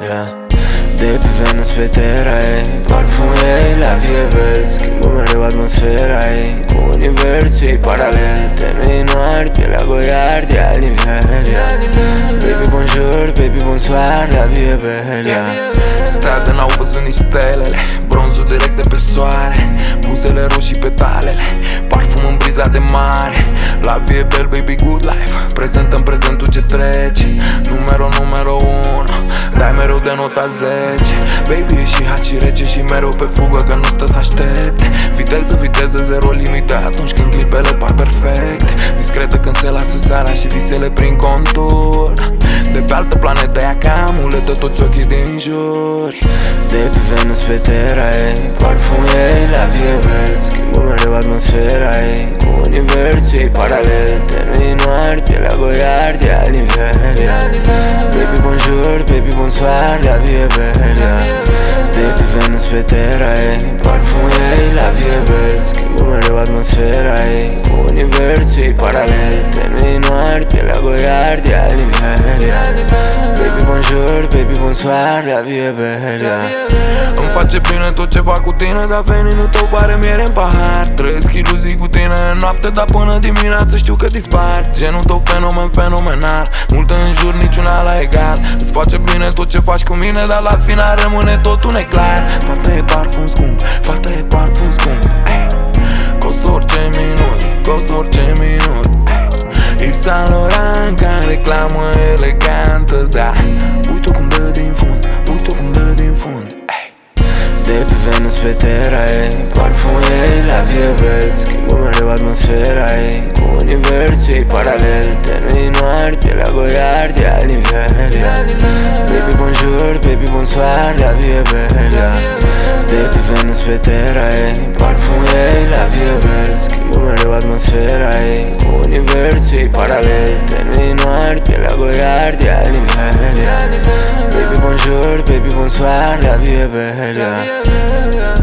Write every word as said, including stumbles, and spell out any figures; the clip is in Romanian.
yeah. De pe Venus pe Terra ei, parfumul ei, la vie belle, schimbă mereu atmosfera ei. Cu universul ei paralel, tenui noir, pielea goiard, de alt nivel, yeah. Baby bonjour, baby bonsoir, la vie belle, yeah. Stradă n-au văzut nici stelele, bronzul direct de pe soare, buzele roșii petalele, parfum în briza de mare. La vie belle, baby good life, prezent în prezentul ce trece. Numero, numero unu, dai mereu de nota zece. Baby e și haci rece și mereu pe fugă, că nu stă să aștepte. Viteză, viteză, zero limite atunci când clipele par perfecte. Discretă când se lasă seara și visele prin contur. De pe altă planetă ea ca amuletă toți ochii din jur. De pe Venus pe Terra ei, parfumul ei, la vie belle, schimbă mereu atmosfera ei. Cu universul ei paralel, tenui noir, pielea goiard, de alt nivel, yeah. Baby bonjour, baby bonsoir, la vie belle, yeah. De pe Venus pe Terra ei, parfumul ei, la vie belle, schimbă mereu atmosfera ei. Cu universul ei paralel, tenui noir, pielea goiard, de alt nivel, yeah. Baby bonjour, baby bonsoir, la vie belle, yeah. Îmi face bine tot ce fac cu tine, dar veninul tău pare miere în pahar. Trăiesc iluzii cu tine în noapte, dar până dimineață știu că dispar. Genul tău fenomen, fenomenal, multe în jur, niciuna la egal. Îți face bine tot ce faci cu mine, dar la final rămâne totul neclar. Fata e parfum scump, fata e parfum scump, ey. Costă orice minut, costă orice minut, ey. Yves Saint Laurent ca reclamă elegantă, da. Uite-o cum dă din fund, uite-o cum dă din fund, ey. De pe Venus pe Terra ei, parfumul ei, la vie belle, schimbă mereu atmosfera ei. Cu universul ei paralel, tenui noir, pielea goiard, de alt nivel, yeah. Baby bonjour, baby bonsoir, la vie belle, yeah. De pe Venus pe Terra ei, parfumul ei, la vie belle, schimbă mereu atmosfera ei. Cu universul ei paralel, tenui noir, pielea goiard, de alt nivel, yeah. Baby bonjour, baby bonsoir, la vie belle, yeah.